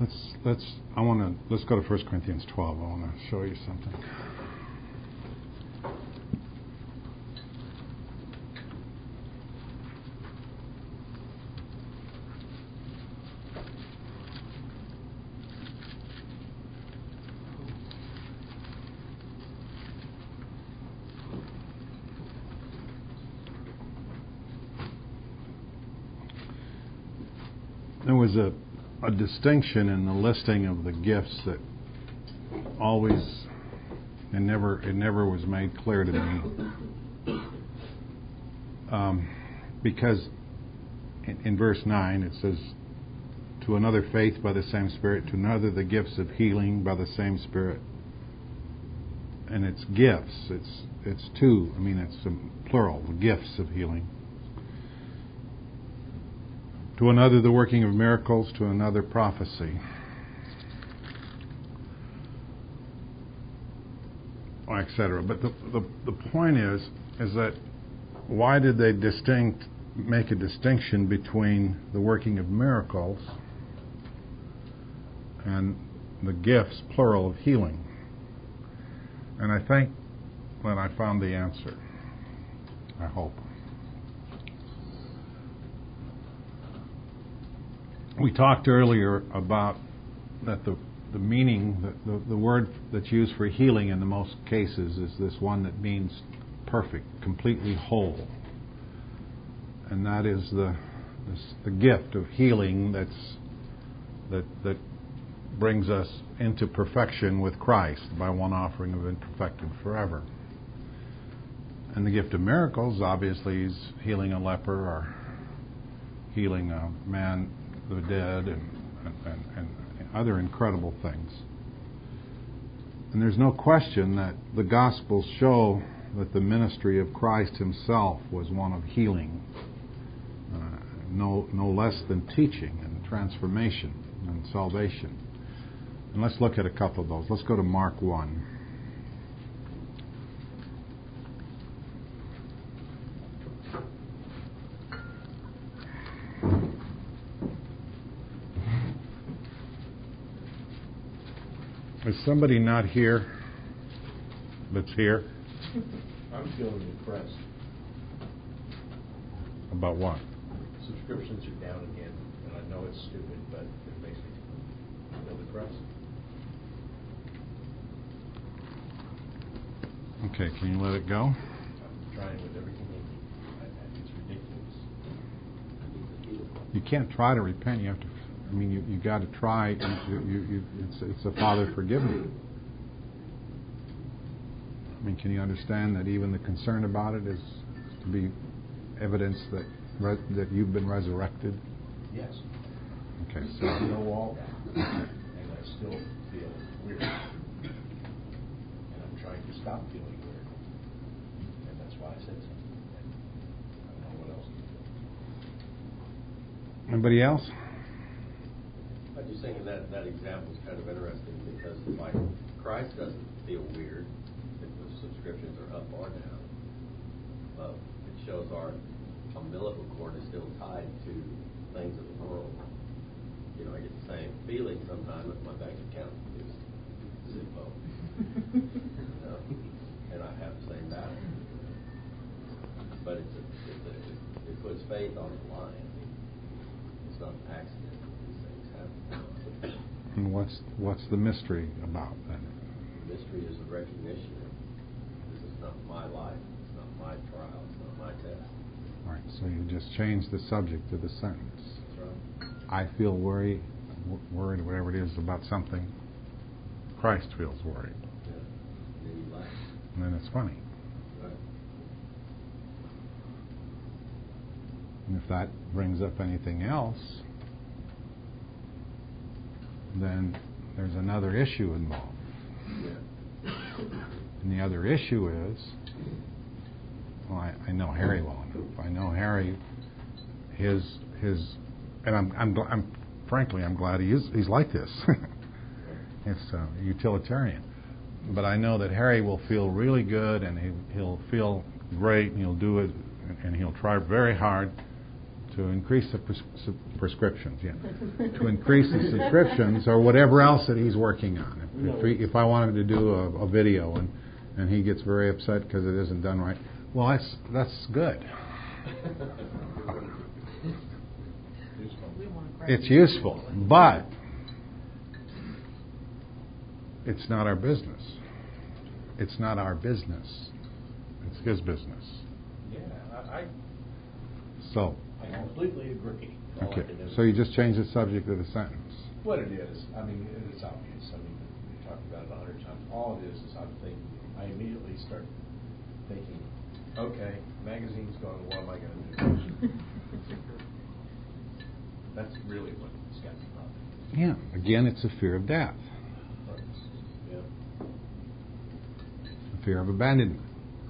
Let's go to 1 Corinthians 12. I want to show you something. There was a distinction in the listing of the gifts that always it never was made clear to me, because in verse 9 it says, to another faith by the same Spirit, to another the gifts of healing by the same Spirit. And it's gifts, it's two, it's a plural, the gifts of healing. To another the working of miracles, to another prophecy, etc. But the point is that why did they make a distinction between the working of miracles and the gifts, plural, of healing? And I think that I found the answer. I hope. We talked earlier about that the meaning, the word that's used for healing in the most cases is this one that means perfect, completely whole. And that is the gift of healing that brings us into perfection with Christ by one offering have been perfected forever. And the gift of miracles obviously is healing a leper or healing a man, the dead, and other incredible things. And there's no question that the Gospels show that the ministry of Christ himself was one of healing, no less than teaching and transformation and salvation. And let's look at a couple of those. Let's go to Mark 1. Is somebody not here that's here? I'm feeling depressed. About what? Subscriptions are down again, and I know it's stupid, but it makes me feel depressed. Okay, can you let it go? I'm trying with everything it's ridiculous. You can't try to repent. You have to. You got to try. It's a Father, forgive me. Can you understand that even the concern about it is to be evidence that you've been resurrected? Yes. Okay. So I know all that, and I still feel weird, and I'm trying to stop feeling weird, and that's why I said something. And I don't know what else to do. Anybody else? I'm just saying that example is kind of interesting because like Christ doesn't feel weird if the subscriptions are up or down. It shows our umbilical cord is still tied to things of the world. I get the same feeling sometimes if my bank account is zero. And I have the same battle. But it puts faith on the line. It's not an accident. And what's the mystery about that? The mystery is a recognition that this is not my life, it's not my trial, it's not my test. All right, so you just change the subject of the sentence. That's right. I feel worried, whatever it is, about something. Christ feels worried. Yeah. And then you laugh. And then it's funny. Right. And if that brings up anything else, then there's another issue involved. Yeah. And the other issue is, I know Harry well enough. I know Harry, his, and I'm frankly glad he's like this. It's utilitarian. But I know that Harry will feel really good, and he'll feel great, and he'll do it, and he'll try very hard to increase the prescriptions, yeah, to increase the subscriptions or whatever else that he's working on. If I want him to do a video and he gets very upset because it isn't done right, well, that's good. It's useful, but it's not our business. It's not our business. It's his business. Yeah, I completely agree. Okay, so you just changed the subject of the sentence. What it is, I mean, it is obvious. I mean, we talked about it 100 times. All it is I immediately start thinking, okay, magazine's gone, what am I going to do? That's really what it's got me bothered. Yeah, again, it's a fear of death. Yeah. A fear of abandonment.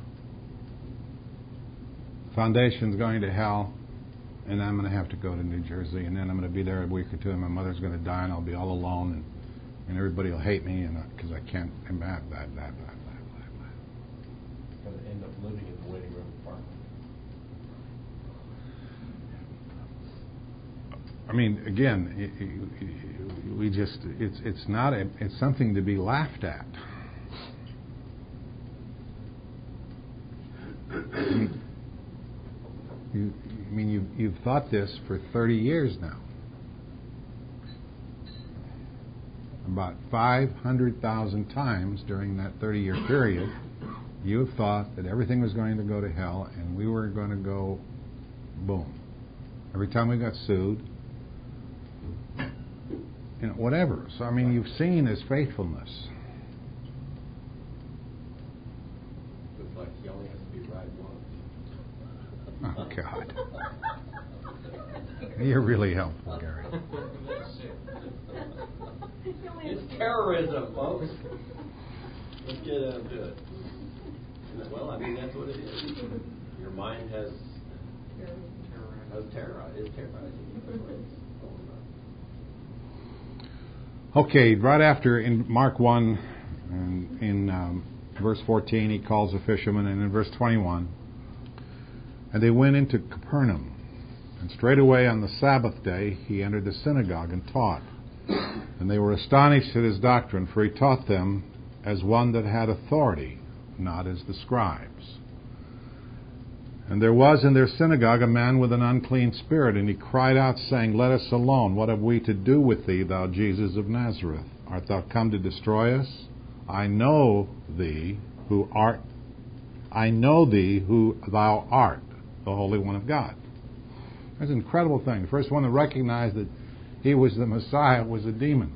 Foundation's going to hell, and I'm going to have to go to New Jersey, and then I'm going to be there a week or two, and my mother's going to die, and I'll be all alone, and everybody will hate me, and because I can't, and blah, blah, blah, blah, blah, blah, blah. Going to end up living in the waiting room apartment. I mean, again, it's something to be laughed at. You've thought this for 30 years now. About 500,000 times during that 30-year period, you have thought that everything was going to go to hell and we were going to go boom. Every time we got sued, whatever. So, I mean, you've seen his faithfulness. Looks like he only has to be right once. Oh, God. You're really helpful, Gary. It's terrorism, folks. Let's get into it. Well, I mean, that's what it is. Your mind has terrorizing. Okay, right after in Mark 1, in verse 14, he calls a fisherman, and in verse 21, and they went into Capernaum, and straightway on the Sabbath day he entered the synagogue and taught. And they were astonished at his doctrine, for he taught them as one that had authority, not as the scribes. And there was in their synagogue a man with an unclean spirit, and he cried out, saying, Let us alone. What have we to do with thee, thou Jesus of Nazareth? Art thou come to destroy us? I know thee who thou art, the Holy One of God. That's an incredible thing. The first one to recognize that he was the Messiah was a demon.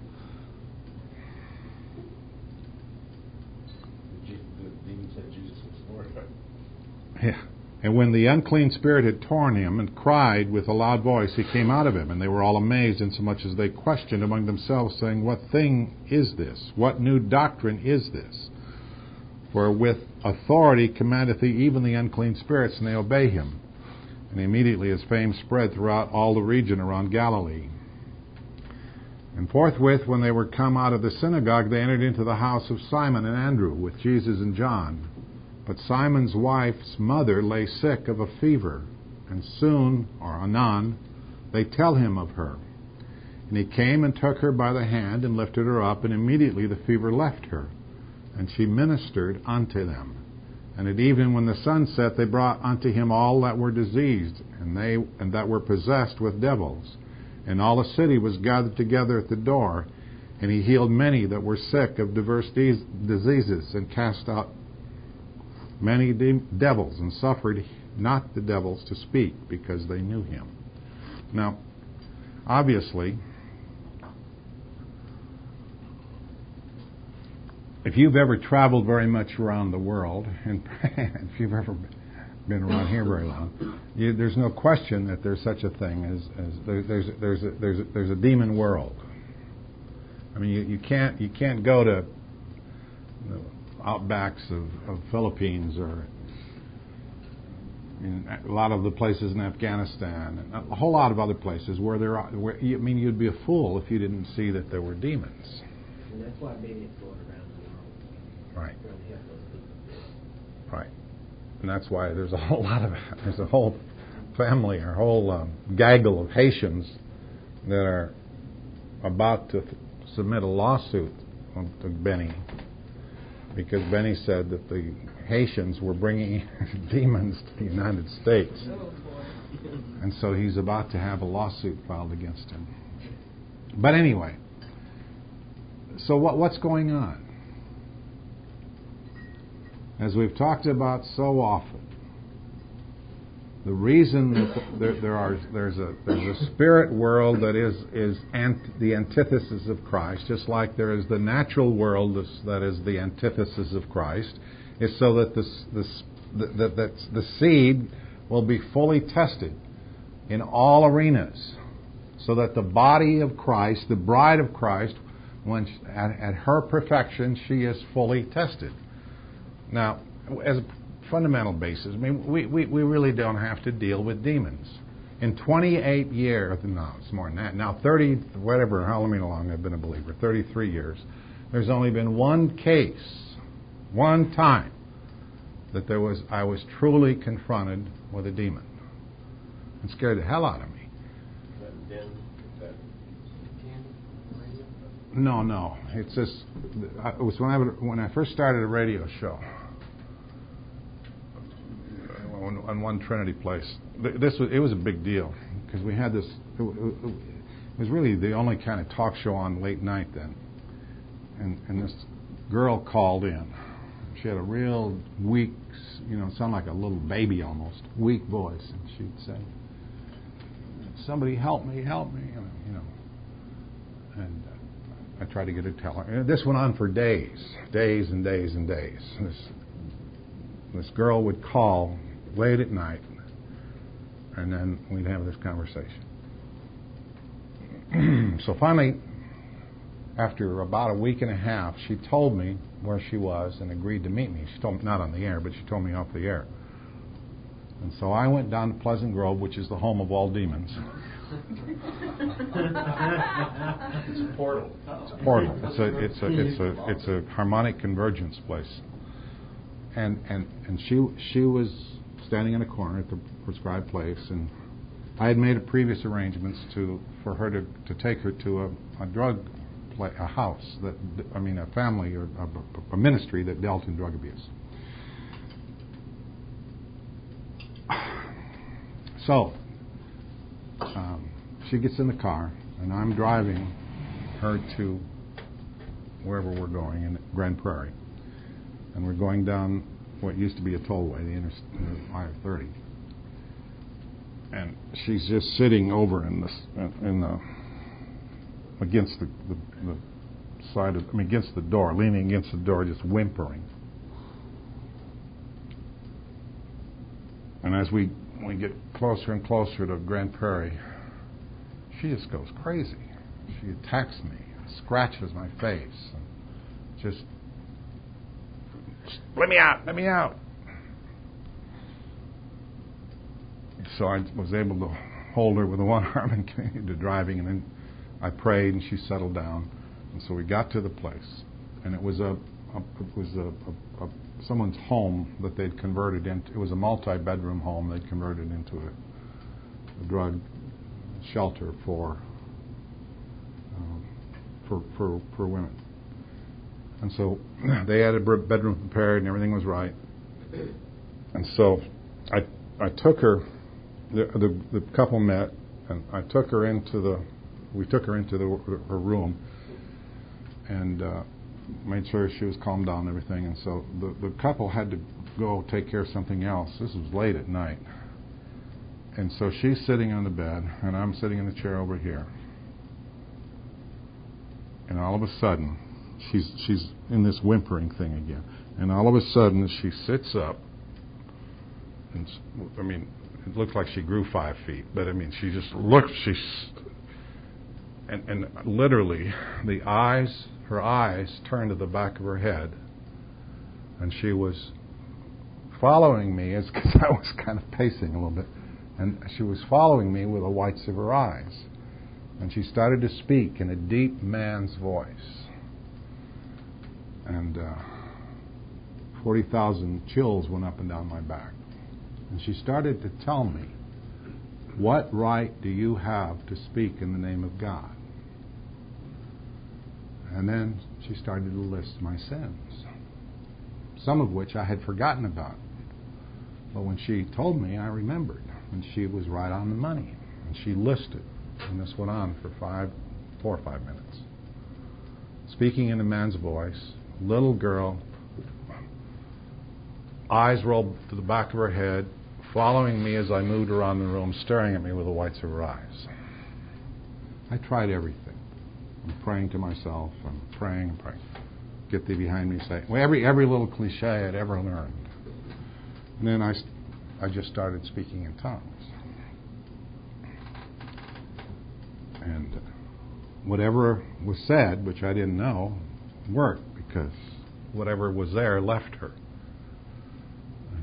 The demon said Jesus was Lord. Yeah. And when the unclean spirit had torn him and cried with a loud voice, he came out of him. And they were all amazed, insomuch as they questioned among themselves, saying, What thing is this? What new doctrine is this? For with authority commandeth he even the unclean spirits, and they obey him. And immediately his fame spread throughout all the region around Galilee. And forthwith, when they were come out of the synagogue, they entered into the house of Simon and Andrew with Jesus and John. But Simon's wife's mother lay sick of a fever, and soon, or anon, they tell him of her. And he came and took her by the hand and lifted her up, and immediately the fever left her, and she ministered unto them. And at even when the sun set, they brought unto him all that were diseased, and that were possessed with devils. And all the city was gathered together at the door, and he healed many that were sick of diverse diseases, and cast out many devils, and suffered not the devils to speak, because they knew him. Now, obviously, if you've ever traveled very much around the world, and if you've ever been around here very long, there's no question that there's such a thing as there's a demon world. I mean, you can't go to the outbacks of Philippines or a lot of the places in Afghanistan and a whole lot of other places where you'd be a fool if you didn't see that there were demons. And that's why maybe it's going around the world. Right. Right. And that's why there's a whole family, our whole gaggle of Haitians that are about to submit a lawsuit to Benny because Benny said that the Haitians were bringing demons to the United States. And so he's about to have a lawsuit filed against him. But anyway, so what's going on? As we've talked about so often, the reason that there's a spirit world that is the antithesis of Christ, just like there is the natural world that is the antithesis of Christ, is so that the seed will be fully tested in all arenas, so that the body of Christ, the bride of Christ, when at her perfection, she is fully tested. Now, as a fundamental basis, I mean, we really don't have to deal with demons. In 28 years, no, it's more than that. Now, 30, whatever, how long I've been a believer, 33 years, there's only been one case, one time, that I was truly confronted with a demon. It scared the hell out of me. No. It's just, it was when I first started a radio show on one Trinity place. It was a big deal because we had this. It was really the only kind of talk show on late night then, and this girl called in. She had a real weak, sounded like a little baby almost, weak voice, and she'd say, "Somebody help me," and I tried to get her to tell her. And this went on for days and days and days. This girl would call late at night, and then we'd have this conversation. So finally, after about a week and a half, she told me where she was and agreed to meet me. She told me, not on the air, but she told me off the air. And so I went down to Pleasant Grove, which is the home of all demons. It's a portal. It's a harmonic convergence place. And she was standing in a corner at the prescribed place, and I had made previous arrangements for her to take her to a house a family or a ministry that dealt in drug abuse. So she gets in the car, and I'm driving her to wherever we're going in Grand Prairie, and we're going down what used to be a tollway, the I-30, and she's just sitting over against the side of, against the door, leaning against the door, just whimpering. And as we get closer and closer to Grand Prairie, she just goes crazy. She attacks me, scratches my face, and just, let me out. So I was able to hold her with one arm and continue to driving, and then I prayed, and she settled down. And so we got to the place, and it was someone's home that they'd converted into. It was a multi-bedroom home they'd converted into a drug shelter for women. And so they had a bedroom prepared, and everything was right. And so I took her. The couple met, and I took her into her room, and made sure she was calmed down and everything. And so the couple had to go take care of something else. This was late at night. And so she's sitting on the bed, and I'm sitting in the chair over here. And all of a sudden, she's in this whimpering thing again. And all of a sudden, she sits up. And it looked like she grew 5 feet, but she just looks. And literally, her eyes turned to the back of her head, and she was following me, because I was kind of pacing a little bit, and she was following me with the whites of her eyes, and she started to speak in a deep man's voice, and 40,000 chills went up and down my back, and she started to tell me What right do you have to speak in the name of God? And then she started to list my sins, some of which I had forgotten about. But when she told me, I remembered. And she was right on the money. And she listed. And this went on for 4 or 5 minutes. Speaking in a man's voice, little girl, eyes rolled to the back of her head, following me as I moved around the room, staring at me with the whites of her eyes. I tried everything. I'm praying to myself. I'm praying. Get thee behind me, say. Well, every little cliche I'd ever learned. And then I just started speaking in tongues. And whatever was said, which I didn't know, worked because whatever was there left her. And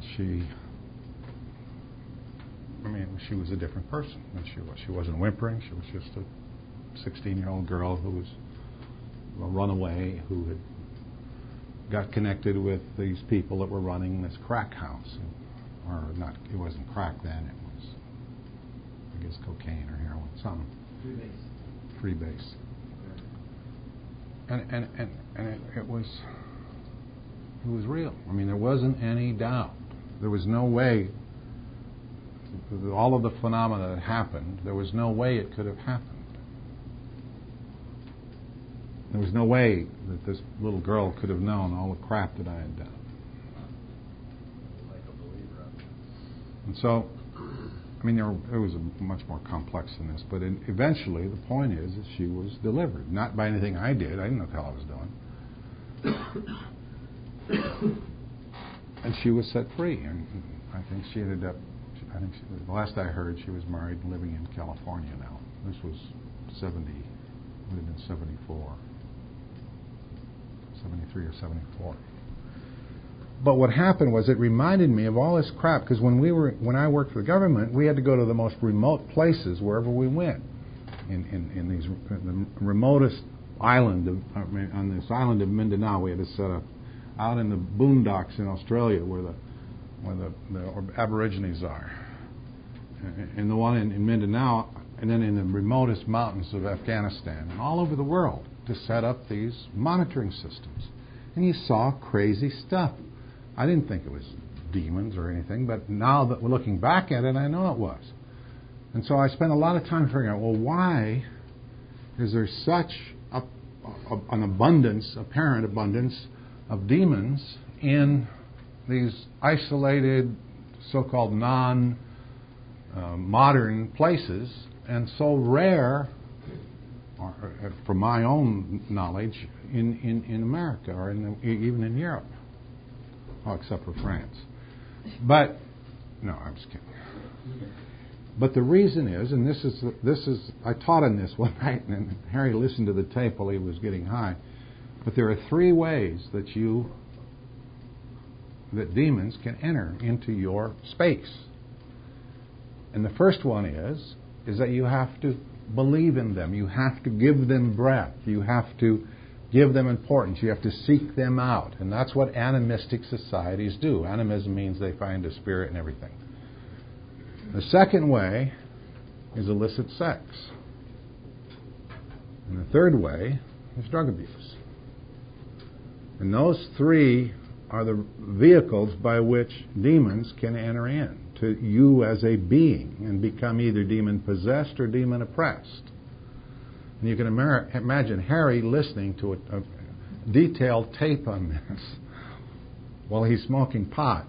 she was a different person than she was. She wasn't whimpering. She was just a 16-year-old girl who was a runaway who had got connected with these people that were running this crack house. Or not, it wasn't crack then, it was, I guess, cocaine or heroin, something. Freebase. And it was real. I mean, there wasn't any doubt. There was no way, all of the phenomena that happened, there was no way it could have happened. There was no way that this little girl could have known all the crap that I had done. And so, I mean, there was much more complex than this, but eventually the point is that she was delivered. Not by anything I did. I didn't know what the hell I was doing. And she was set free. And I think she ended up, the last I heard, she was married and living in California now. This was 70, would have been 74. 73 or 74. But what happened was it reminded me of all this crap, because when I worked for the government, we had to go to the most remote places wherever we went. In the remotest island on this island of Mindanao, we had to set up out in the boondocks in Australia where the Aborigines are, and the one in Mindanao, and then in the remotest mountains of Afghanistan, and all over the world to set up these monitoring systems. And you saw crazy stuff. I didn't think it was demons or anything, but now that we're looking back at it, I know it was. And so I spent a lot of time figuring out, well, why is there such an abundance, apparent abundance, of demons in these isolated, so-called non-modern places, and so rare, from my own knowledge, in America or even in Europe. Oh, except for France. But, no, I'm just kidding. But the reason is, and this is, I taught on this one night, and Harry listened to the tape while he was getting high. But there are 3 ways that demons can enter into your space. And the first one is that you have to believe in them. You have to give them breath. You have to give them importance. You have to seek them out. And that's what animistic societies do. Animism means they find a spirit in everything. The second way is illicit sex. And the third way is drug abuse. And those 3 are the vehicles by which demons can enter in to you as a being and become either demon-possessed or demon-oppressed. And you can imagine Harry listening to a detailed tape on this while he's smoking pot.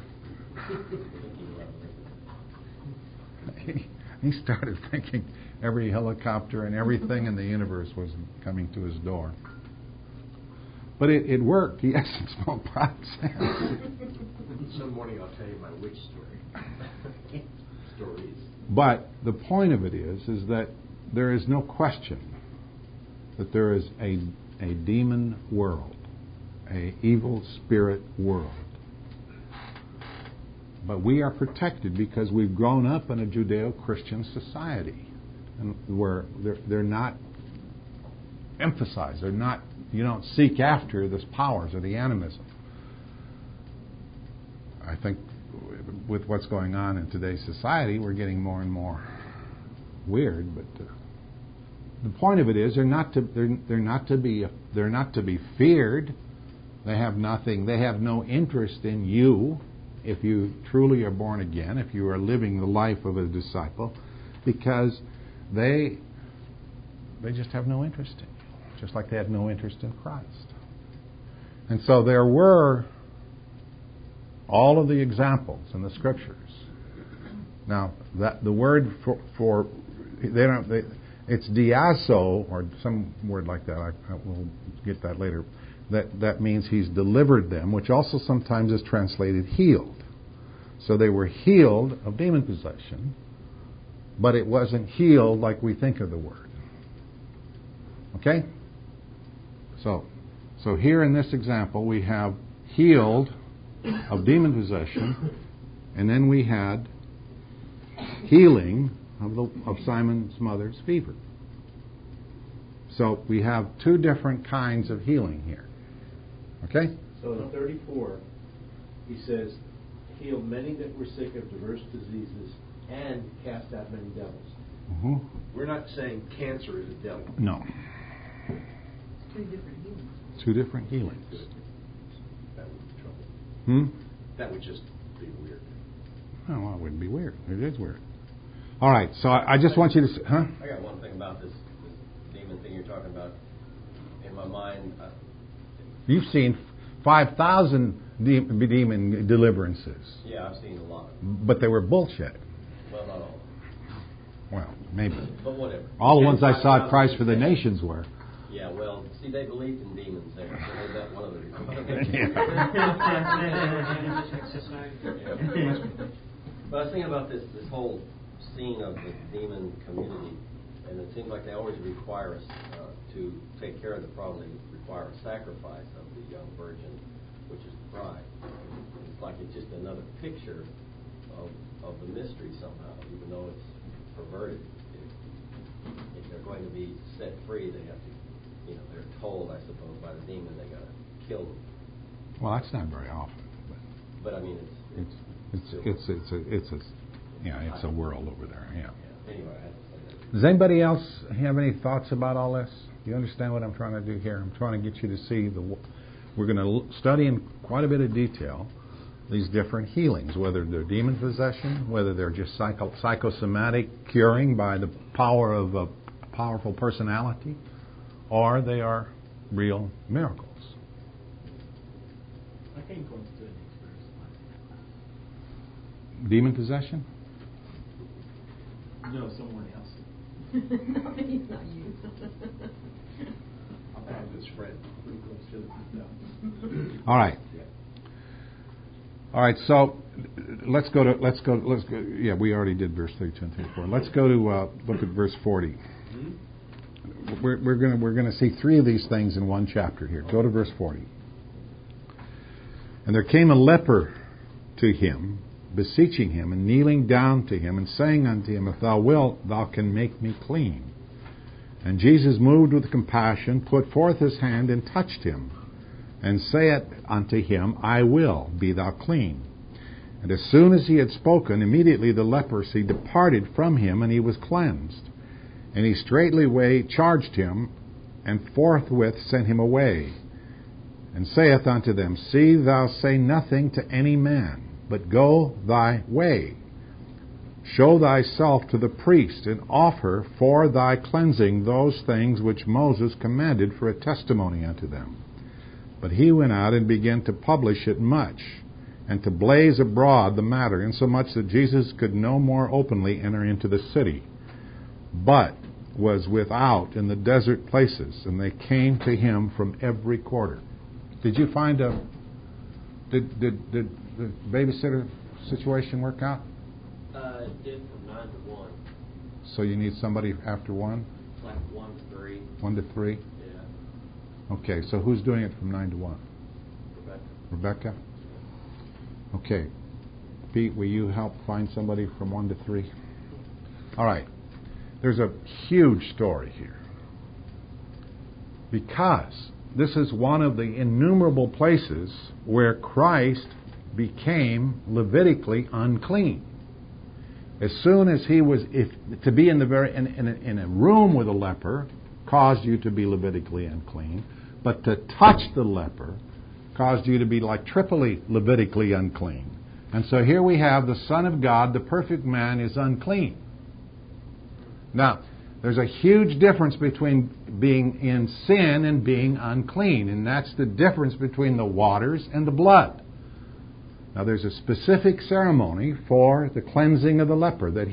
He started thinking every helicopter and everything in the universe was coming to his door. But it worked. He hasn't smoked pot since. Some morning I'll tell you my witch story. Stories. But the point of it is that there is no question that there is a demon world, a evil spirit world. But we are protected because we've grown up in a Judeo-Christian society, and where they're not emphasized. They're not. You don't seek after the powers or the animism. I think with what's going on in today's society, we're getting more and more weird. But the point of it is, they're not to be feared. They have nothing. They have no interest in you if you truly are born again, if you are living the life of a disciple, because they just have no interest in you, just like they had no interest in Christ. And so there were all of the examples in the Scriptures. Now, that the word for it's diaso, or some word like that. I will get that later. That means He's delivered them, which also sometimes is translated healed. So they were healed of demon possession, but it wasn't healed like we think of the word. Okay? So here in this example, we have healed of demon possession, and then we had healing of Simon's mother's fever. So we have two different kinds of healing here. Okay? So in 34, he says, healed many that were sick of diverse diseases and cast out many devils. Mm-hmm. We're not saying cancer is a devil. No. Two different healings. Two different healings. That would be trouble. Hmm? That would just be weird. Oh, well, it wouldn't be weird. It is weird. All right, so I just want you to... Huh? I got one thing about this demon thing you're talking about. In my mind, You've seen 5,000 demon deliverances. yeah, I've seen a lot. But they were bullshit. Well, not all. Well, maybe. But whatever. All the ones I saw at 5,000 Christ for the is- Nations were. Yeah, well, see, they believed in demons there, so they bet one of them. But I was thinking about this whole scene of the demon community, and it seems like they always require us to take care of the problem. They require a sacrifice of the young virgin, which is the bride. It's like it's just another picture of the mystery somehow, even though it's perverted. If they're going to be set free, they have to, they're told, I suppose, by the demon they got to kill them. Well, that's not very often. But I mean, it's a world over there. Yeah. Anyway, I had to say that. Does anybody else have any thoughts about all this? Do you understand what I'm trying to do here? I'm trying to get you to see we're going to study in quite a bit of detail these different healings, whether they're demon possession, whether they're just psychosomatic curing by the power of a powerful personality, or they are real miracles. I think going to an experience. Demon possession? No, someone else. No, he's not you. I have this friend pretty close to it. All right. All right, so let's go. Yeah, we already did verse 32 and 34. Let's go to look at verse 40. We're going to see three of these things in one chapter here. Go to verse 40. And there came a leper to him, beseeching him, and kneeling down to him, and saying unto him, If thou wilt, thou can make me clean. And Jesus, moved with compassion, put forth his hand and touched him, and saith unto him, I will, be thou clean. And as soon as he had spoken, immediately the leprosy departed from him, and he was cleansed. And he straightway charged him, and forthwith sent him away, and saith unto them, See thou say nothing to any man, but go thy way. Show thyself to the priest, and offer for thy cleansing those things which Moses commanded for a testimony unto them. But he went out and began to publish it much, and to blaze abroad the matter, insomuch that Jesus could no more openly enter into the city, but was without in the desert places, and they came to him from every quarter. Did you find did the babysitter situation work out? It did from 9 to 1. So you need somebody after 1? It's like 1 to 3. 1 to 3? Yeah. Okay, so who's doing it from 9 to 1? Rebecca. Rebecca? Okay. Pete, will you help find somebody from 1 to 3? All right. There's a huge story here. Because this is one of the innumerable places where Christ became Levitically unclean. As soon as he was, to be in a room with a leper caused you to be Levitically unclean, but to touch the leper caused you to be like triply Levitically unclean. And so here we have the Son of God, the perfect man, is unclean. Now, there's a huge difference between being in sin and being unclean, and that's the difference between the waters and the blood. Now, there's a specific ceremony for the cleansing of the leper that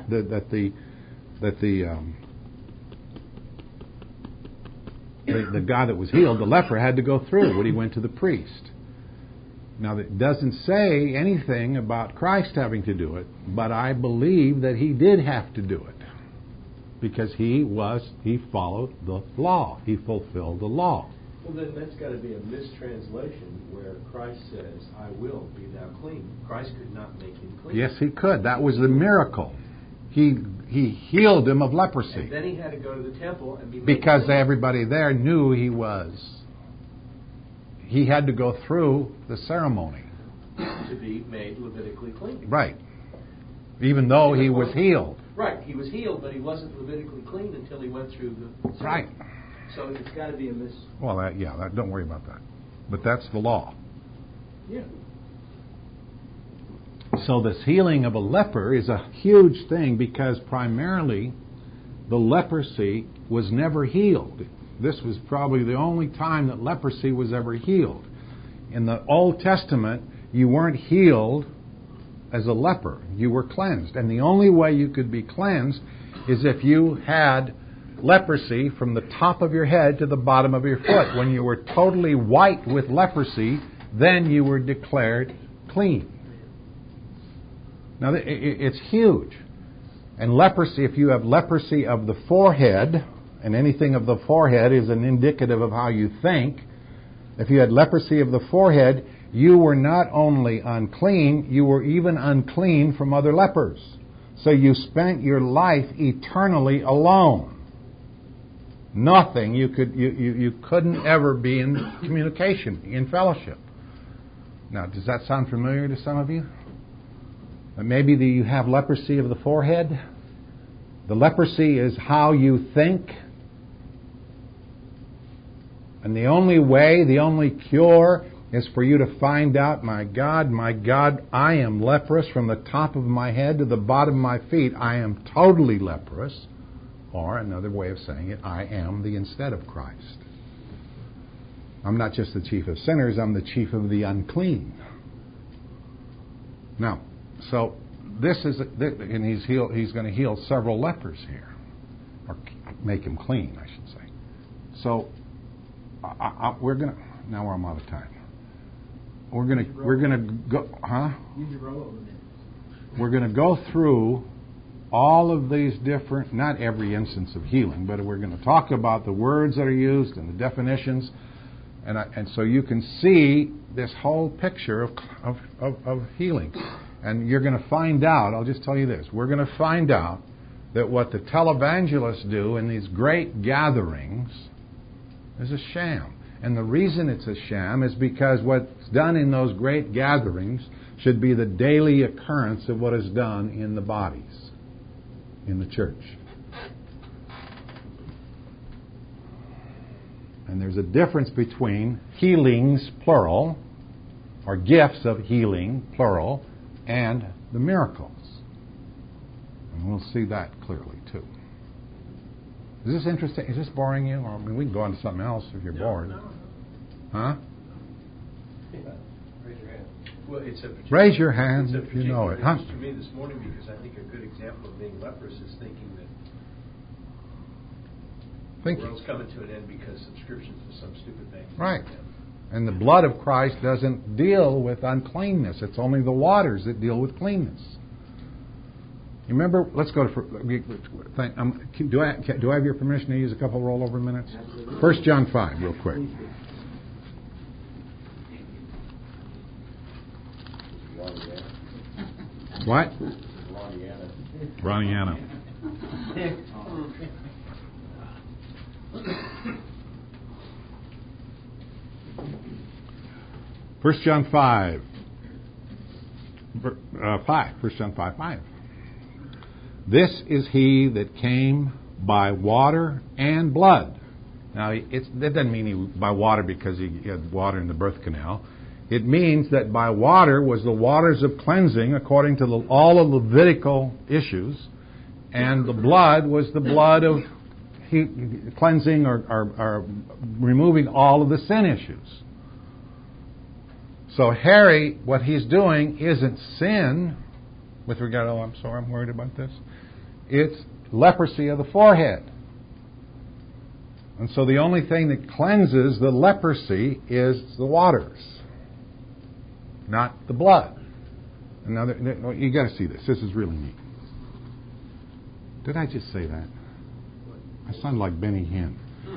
the guy that was healed, the leper, had to go through when he went to the priest. Now, it doesn't say anything about Christ having to do it, but I believe that he did have to do it because he followed the law. He fulfilled the law. Well, then that's got to be a mistranslation where Christ says, I will be thou clean. Christ could not make him clean. Yes, he could. That was the miracle. He healed him of leprosy. And then he had to go to the temple and be made because clean. everybody there knew he was. He had to go through the ceremony. To be made Levitically clean. Right. Even though he was healed. Right. He was healed, but he wasn't Levitically clean until he went through the ceremony. Right. So it's got to be a Well, don't worry about that. But that's the law. Yeah. So this healing of a leper is a huge thing because primarily the leprosy was never healed. This was probably the only time that leprosy was ever healed. In the Old Testament, you weren't healed as a leper. You were cleansed. And the only way you could be cleansed is if you had leprosy from the top of your head to the bottom of your foot. When you were totally white with leprosy, then you were declared clean. Now, it's huge. And leprosy, if you have leprosy of the forehead, and anything of the forehead is an indicative of how you think, if you had leprosy of the forehead, you were not only unclean, you were even unclean from other lepers. So you spent your life eternally alone. Nothing. You couldn't ever be in communication, in fellowship. Now, does that sound familiar to some of you? Maybe you have leprosy of the forehead. The leprosy is how you think. And the only way, the only cure is for you to find out, my God, I am leprous from the top of my head to the bottom of my feet. I am totally leprous. Or another way of saying it, I am the instead of Christ. I'm not just the chief of sinners, I'm the chief of the unclean. Now, so this is, and he's going to heal several lepers here, or make him clean, I should say. So we're going to, now I'm out of time. We're going to go, Use your roll over there. We're going to go through all of these different, not every instance of healing, but we're going to talk about the words that are used and the definitions, and so you can see this whole picture of healing. And you're going to find out, I'll just tell you this, we're going to find out that what the televangelists do in these great gatherings is a sham. And the reason it's a sham is because what's done in those great gatherings should be the daily occurrence of what is done in the bodies, in the church. And there's a difference between healings, plural, or gifts of healing, plural, and the miracles. And we'll see that clearly, too. Is this interesting? Is this boring you? Or, I mean, we can go on to something else if you're bored. No. Huh? Raise your hand. Well, it's a Raise your hand it's a if you know it. Huh? particular interest to me this morning because I think a good example of being leprous is thinking that the world's coming to an end because subscriptions to some stupid thing. Right. And the blood of Christ doesn't deal with uncleanness. It's only the waters that deal with cleanness. You remember, let's go to, do I have your permission to use a couple of rollover minutes? 1 John 5, real quick. What? Ronniana. 1 John 5. 5, 1 John 5:5. This is he that came by water and blood. Now, that doesn't mean he by water because he had water in the birth canal. It means that by water was the waters of cleansing according to all the Levitical issues, and the blood was the blood of cleansing or removing all of the sin issues. So Harry, what he's doing isn't sin with regard to, I'm sorry, I'm worried about this. It's leprosy of the forehead. And so the only thing that cleanses the leprosy is the waters, not the blood. And now, you got to see this. This is really neat. Did I just say that? I sound like Benny Hinn.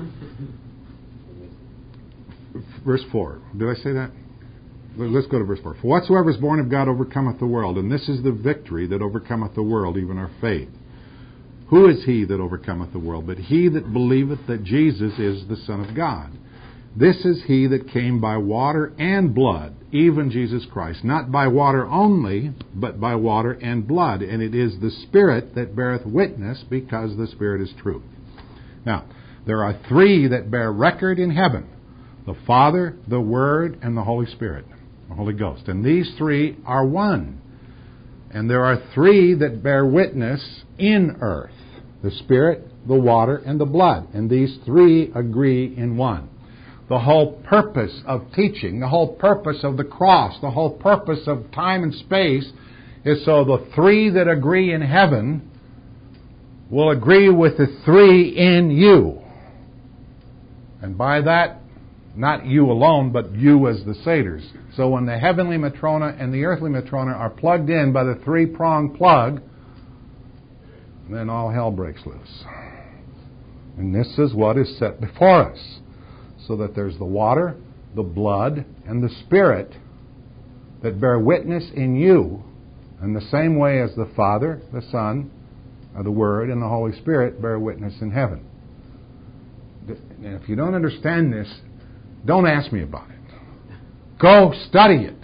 Verse 4. Did I say that? Let's go to verse 4. For whatsoever is born of God overcometh the world, and this is the victory that overcometh the world, even our faith. Who is he that overcometh the world? But he that believeth that Jesus is the Son of God. This is he that came by water and blood, even Jesus Christ. Not by water only, but by water and blood. And it is the Spirit that beareth witness, because the Spirit is truth. Now, there are three that bear record in heaven: the Father, the Word, and the Holy Spirit, the Holy Ghost. And these three are one. And there are three that bear witness in earth: the Spirit, the water, and the blood. And these three agree in one. The whole purpose of teaching, the whole purpose of the cross, the whole purpose of time and space is so the three that agree in heaven will agree with the three in you. And by that, not you alone, but you as the satyrs. So when the heavenly Matrona and the earthly Matrona are plugged in by the three-prong plug, then all hell breaks loose. And this is what is set before us. So that there's the water, the blood, and the Spirit that bear witness in you in the same way as the Father, the Son, the Word, and the Holy Spirit bear witness in heaven. And if you don't understand this, don't ask me about it. Go study it.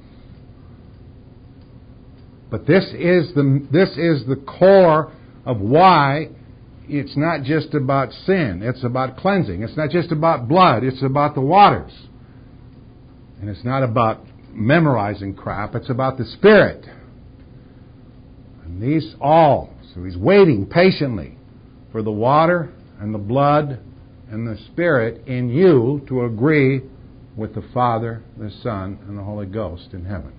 But this is the core of why it's not just about sin. It's about cleansing. It's not just about blood. It's about the waters. And it's not about memorizing crap. It's about the Spirit. And so he's waiting patiently for the water and the blood and the Spirit in you to agree with the Father, the Son, and the Holy Ghost in heaven.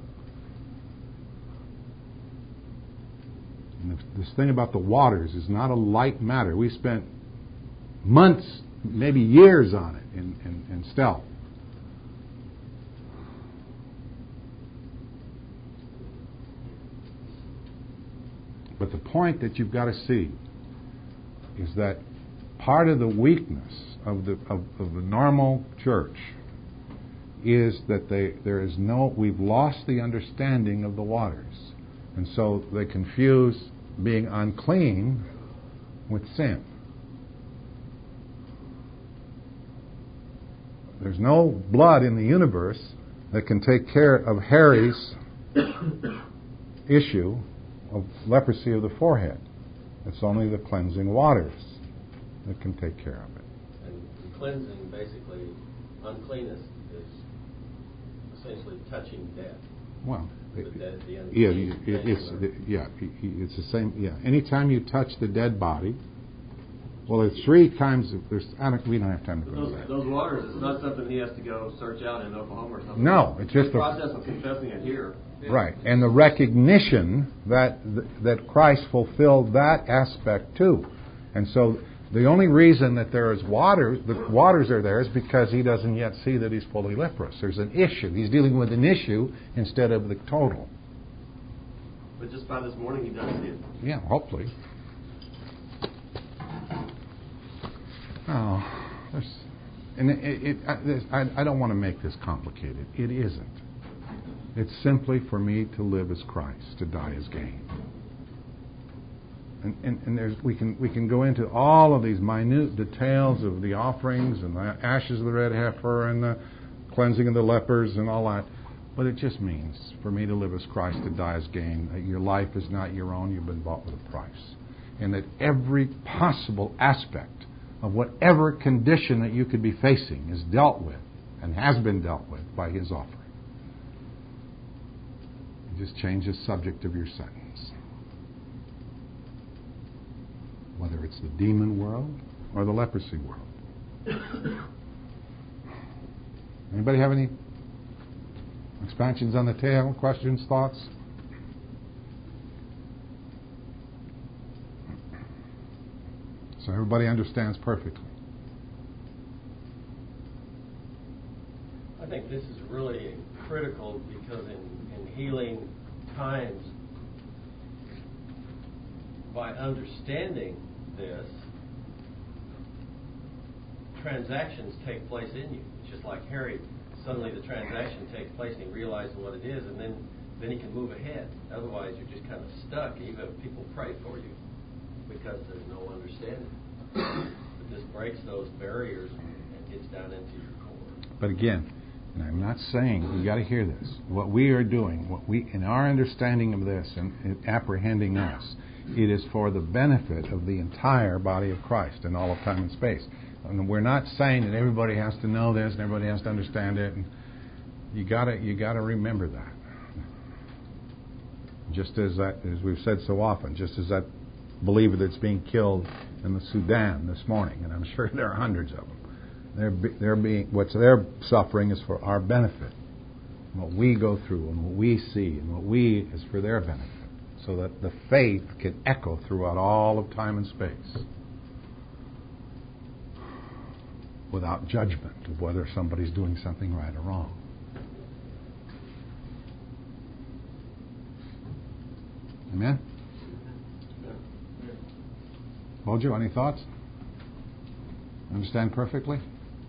And this thing about the waters is not a light matter. We spent months, maybe years on it in stealth. But the point that you've got to see is that part of the weakness of the normal church is that we've lost the understanding of the waters. And so they confuse being unclean with sin. There's no blood in the universe that can take care of Harry's issue of leprosy of the forehead. It's only the cleansing waters that can take care of it. And cleansing, basically, uncleanness is essentially touching death. Well, the it's the same. Yeah, anytime you touch the dead body, well, there's three times. We don't have time to go into that. Those waters, it's not something he has to go search out in Oklahoma or something. No, it's just the process of confessing it here. Right, and the recognition that Christ fulfilled that aspect too, and so the only reason that there is water, the waters are there, is because he doesn't yet see that he's fully leprous. There's an issue. He's dealing with an issue instead of the total. But just by this morning, he does see it. Yeah, hopefully. Oh, I don't want to make this complicated. It isn't. It's simply for me to live as Christ, to die as gain. And we can go into all of these minute details of the offerings and the ashes of the red heifer and the cleansing of the lepers and all that. But it just means, for me to live as Christ, to die as gain. That your life is not your own, you've been bought with a price. And that every possible aspect of whatever condition that you could be facing is dealt with, and has been dealt with, by His offering. You just change the subject of your sentence. Whether it's the demon world or the leprosy world. Anybody have any expansions on the tale? Questions, thoughts? So everybody understands perfectly. I think this is really critical because in healing times, by understanding this, transactions take place in you. It's just like Harry, suddenly the transaction takes place and he realizes what it is, and then he can move ahead. Otherwise, you're just kind of stuck, even if people pray for you, because there's no understanding. But this breaks those barriers and gets down into your core. But again, and I'm not saying, you got to hear this, what we are doing, what we, in our understanding of this and apprehending us, it is for the benefit of the entire body of Christ in all of time and space. And we're not saying that everybody has to know this and everybody has to understand it. And you got to remember that. Just as that, as we've said so often, just as that believer that's being killed in the Sudan this morning, and I'm sure there are hundreds of them. They're being, what's their suffering is for our benefit. What we go through and what we see and what we is for their benefit, so that the faith can echo throughout all of time and space, without judgment of whether somebody's doing something right or wrong. Amen? Bojo, any thoughts? Understand perfectly?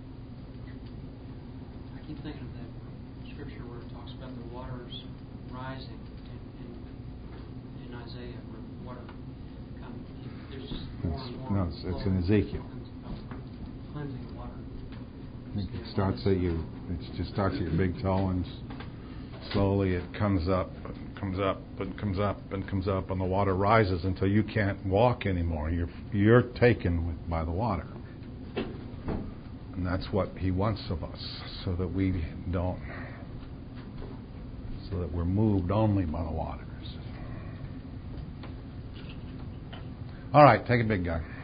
I keep thinking of that scripture where it talks about the waters rising in Isaiah, where water comes. There's just more and more. No, it's in Ezekiel. Cleansing water. It starts at you. It just starts at your big toe, and slowly it comes up, and comes up, and comes up, and comes up, and the water rises until you can't walk anymore. You're taken by the water, and that's what He wants of us, so that we don't, so that we're moved only by the waters. All right, take it, big guy.